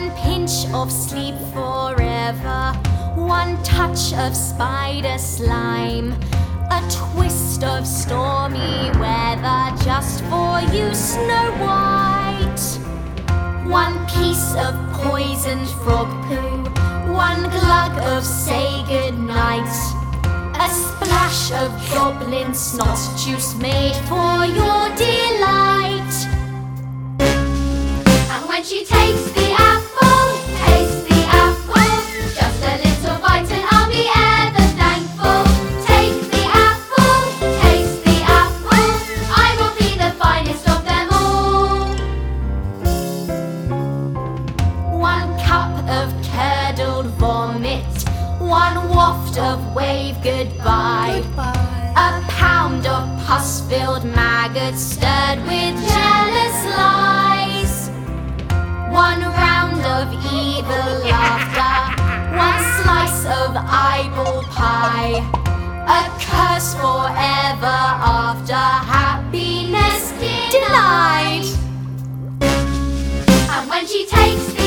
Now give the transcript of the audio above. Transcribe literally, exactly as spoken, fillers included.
One pinch of sleep forever, one touch of spider slime, a twist of stormy weather just for you, Snow White. One piece of poisoned frog poo, one glug of say goodnight, a splash of goblin snot juice made for your delight. And when she takes the apple, takes the apple, just a little bite and I'll be ever thankful. Take the apple, taste the apple, I will be the finest of them all. One cup of curdled vomit, one waft of wave goodbye, Goodbye. a pound of pus-filled maggots stirred with jealous lies, one round of evil laughter, one slice of eyeball pie, a curse forever after happiness denied. And when she takes the